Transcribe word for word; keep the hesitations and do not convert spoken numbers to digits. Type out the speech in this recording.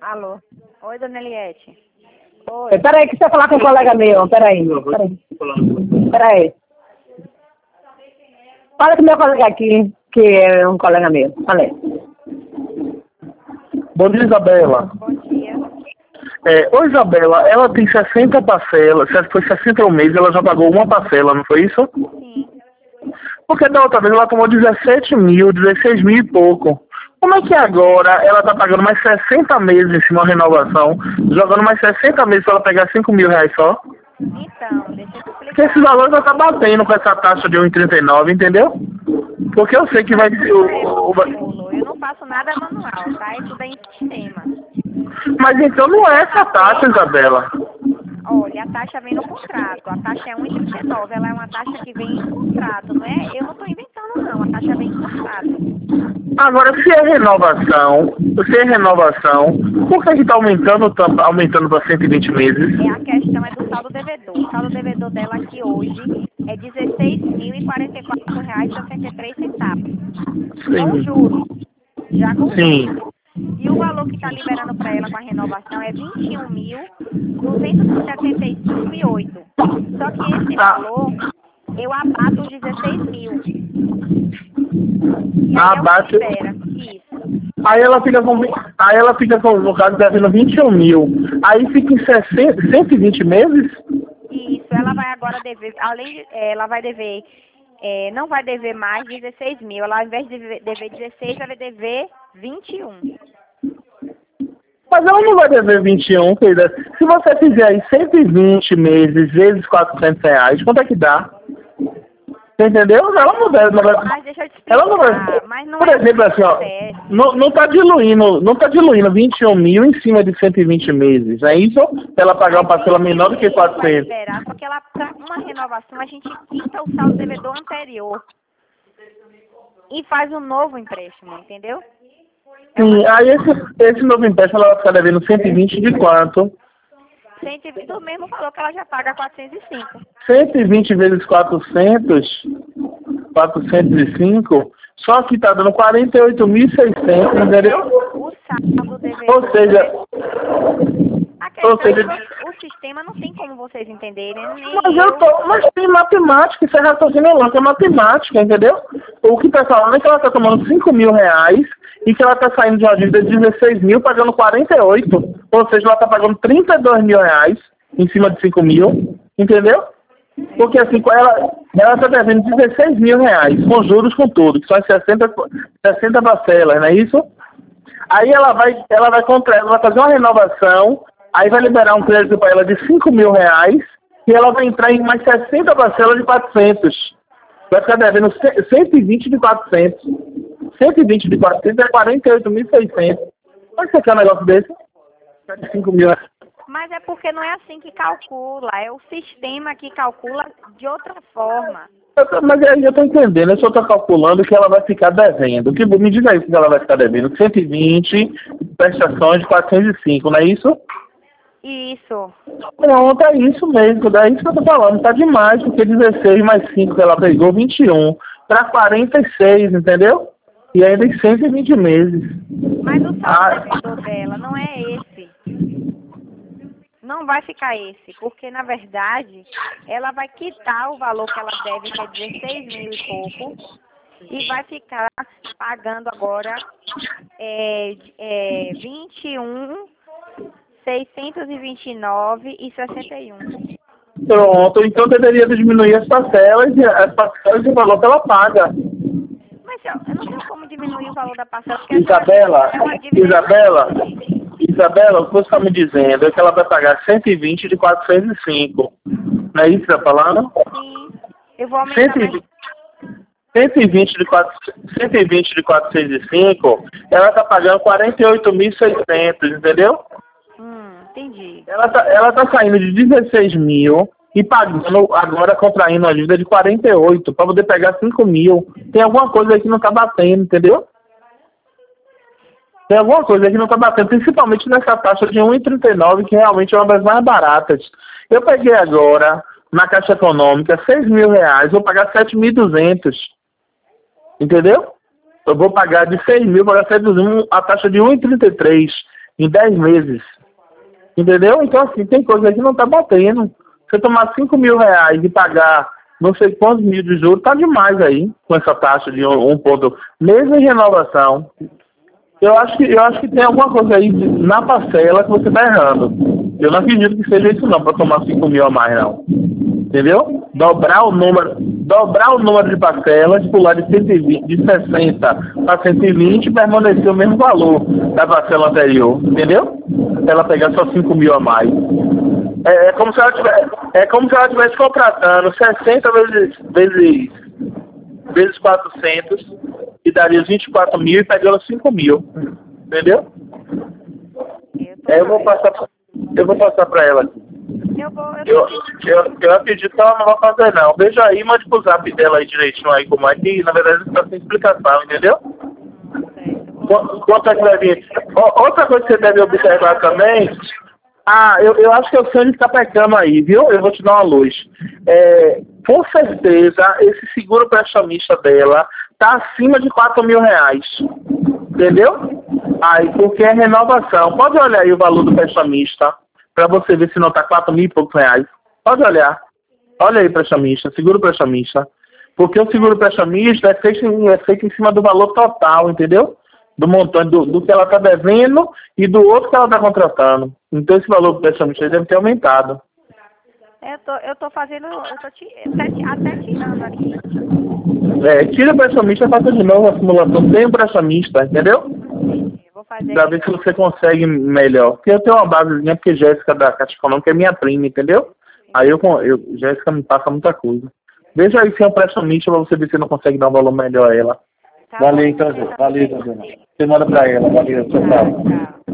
Alô. Oi, dona Eliette. Oi. Peraí, que você vai falar com um colega meu. Peraí. Peraí. Peraí. Fala com meu colega aqui, que é um colega meu. Falei. Bom dia, Isabela. Bom dia. É, oi, Isabela, ela tem sessenta parcelas, foi sessenta um mês, ela já pagou uma parcela, não foi isso? Sim. Porque da outra vez ela tomou dezessete mil, dezesseis mil e pouco. Como é que agora ela está pagando mais sessenta meses em cima da renovação, jogando mais sessenta meses para ela pegar cinco mil reais só? Então, deixa eu te explicar. Porque esse valor já está batendo com essa taxa de um vírgula trinta e nove, entendeu? Porque eu sei que vai ser o, o... Eu não faço nada manual, tá? Isso daí em sistema. Mas então não é essa taxa, Isabela. Olha, a taxa vem no contrato. A taxa é um vírgula trinta e nove. Ela é uma taxa que vem em contrato, não é? Eu não estou inventando, não. A taxa vem em contrato. Agora, se é renovação, se é renovação, por que está aumentando, aumentando para cento e vinte meses? É a questão é do saldo devedor. O saldo devedor dela aqui hoje é dezesseis mil e quarenta e quatro reais e sessenta e três centavos. Com juros. Já com Sim. juros. E o valor que está liberando para ela com a renovação é vinte e um mil duzentos e setenta e cinco reais e oito centavos. Só que esse valor, eu abato os dezesseis mil. E aí Abate. libera. Isso. Aí ela fica com, aí ela fica com, no caso, devendo vinte e um mil. Aí fica em sessenta, cento e vinte meses? Isso. Ela vai agora dever, além de, ela vai dever, é, não vai dever mais dezesseis mil. Ela, ao invés de dever dezesseis, ela vai dever vinte e um. Mas ela não vai dever vinte e um, querida. Se você fizer aí cento e vinte meses vezes quatrocentos reais, quanto é que dá? Você entendeu? Ela não deve, não vai... Mas deixa eu te explicar. Ela não vai... Mas não Por é exemplo, assim, ó, não, não tá diluindo, não tá diluindo vinte e um mil em cima de cento e vinte meses, é isso? Ela pagar uma parcela menor do que quatrocentos. Vai liberar, só que ela, pra uma renovação, a gente quita o saldo devedor anterior e faz um novo empréstimo, entendeu? Sim, aí esse, esse novo empréstimo ela vai ficar devendo cento e vinte de quanto? cento e vinte do mesmo valor que ela já paga quatrocentos e cinco. cento e vinte vezes quatrocentos, quatrocentos e cinco, só que tá dando quarenta e oito mil e seiscentos, entendeu? O saldo devedor... Ou seja... A questão Ou seja... é que o sistema não tem como vocês entenderem. Mas eu tô... Mas tem matemática, isso é raciocínio lógico, é matemática, entendeu? O que tá falando é que ela tá tomando cinco mil reais e que ela tá saindo de uma dívida de dezesseis mil, pagando quarenta e oito. Ou seja, ela tá pagando trinta e dois mil reais em cima de cinco mil, entendeu? Porque assim, ela, ela tá devendo dezesseis mil reais, com juros com tudo, que são as sessenta, sessenta parcelas, não é isso? Aí ela vai, ela vai comprar, ela vai fazer uma renovação, aí vai liberar um crédito para ela de cinco mil reais, e ela vai entrar em mais sessenta parcelas de quatrocentos. Vai ficar devendo cento e vinte de quatrocentos. cento e vinte de quatrocentos é quarenta e oito mil e seiscentos. Onde você quer um negócio desse? cinco mil reais. Mas é porque não é assim que calcula, é o sistema que calcula de outra forma. Eu tô, mas aí eu estou entendendo, eu só estou calculando que ela vai ficar devendo. Que, me diga aí que ela vai ficar devendo. cento e vinte prestações de quatrocentos e cinco, não é isso? Isso. Pronto, é isso mesmo, é isso que eu estou falando. Está demais, porque dezesseis mais cinco que ela pegou, vinte e um, para quarenta e seis, entendeu? E ainda em cento e vinte meses. Mas o saldo Ah. devedor dela não é esse. Não vai ficar esse, porque na verdade ela vai quitar o valor que ela deve, que é dezesseis mil e pouco, e vai ficar pagando agora é, é, vinte e um, seiscentos e vinte e nove e sessenta e um. Pronto, então deveria diminuir as parcelas, as parcelas e o valor que ela paga. Mas eu, eu não tenho como diminuir o valor da parcela, porque Isabela, é uma dívida. Isabela, Isabela, o que você está me dizendo é que ela vai pagar cento e vinte de quatrocentos e cinco. Não é isso que você está falando? Sim, eu vou aumentar cento e vinte, cento e vinte de quatrocentos, cento e vinte de quatrocentos e cinco, ela está pagando quarenta e oito mil e seiscentos, entendeu? Hum, entendi. Ela está ela tá saindo de dezesseis mil e pagando agora, contraindo uma dívida de quarenta e oito para poder pegar cinco mil. Tem alguma coisa aí que não está batendo, entendeu? Tem alguma coisa aí que não está batendo, principalmente nessa taxa de um vírgula trinta e nove, que realmente é uma das mais baratas. Eu peguei agora, na Caixa Econômica, seis mil reais, vou pagar sete mil e duzentos. Entendeu? Eu vou pagar de seis mil para sete mil e duzentos, a taxa de um vírgula trinta e três. em dez meses. Entendeu? Então, assim, tem coisa aí que não tá batendo. Você tomar cinco mil reais e pagar não sei quantos mil de juros, tá demais aí, com essa taxa de um, um ponto, mesmo em renovação. Eu acho, que, eu acho que tem alguma coisa aí de, na parcela que você tá errando. Eu não acredito que seja isso não, para tomar cinco mil a mais não. Entendeu? Dobrar o número, dobrar o número de parcelas, pular de, cento e vinte, de sessenta para cento e vinte e permanecer o mesmo valor da parcela anterior. Entendeu? Ela pegar só cinco mil a mais. É, é, como se ela tivesse, é como se ela estivesse contratando sessenta vezes, vezes, vezes quatrocentos e daria vinte e quatro mil e pegando cinco mil. Entendeu? É, eu vou passar, eu vou passar para ela aqui. Eu, vou, eu, eu, eu, eu acredito que ela não vai fazer não. Veja aí, mande pro zap dela aí direitinho aí como é que, na verdade, está sem explicação, entendeu? Quanto é que vai vir? Outra coisa que você deve observar também. Ah, eu, eu acho que o Sandro está pecando aí, viu? Eu vou te dar uma luz. É, com certeza, esse seguro prestamista dela está acima de quatro mil reais. Entendeu? Aí, porque é renovação. Pode olhar aí o valor do prestamista, para você ver se não está quatro mil e poucos reais. Pode olhar. Olha aí, prestamista, seguro prestamista. Porque o seguro prestamista é feito, é feito em cima do valor total, entendeu? Do montante, do, do que ela está devendo e do outro que ela está contratando. Então esse valor do prestamista deve ter aumentado. eu tô, eu tô fazendo, eu tô ti, até tirando aqui. É, tira o prestamista e faça de novo a simulação sem o prestamista, entendeu? Eu vou fazer. Pra ver se você consegue melhor. Porque eu tenho uma basezinha, porque Jéssica da Caixa Econômica é minha prima, entendeu? Aí eu, eu Jéssica me passa muita coisa. Veja aí se é um prestamista pra você ver se não consegue dar um valor melhor a ela. Tá valeu, bom, então, tá valeu, então, você manda pra ela, valeu, tchau, tchau. Tchau.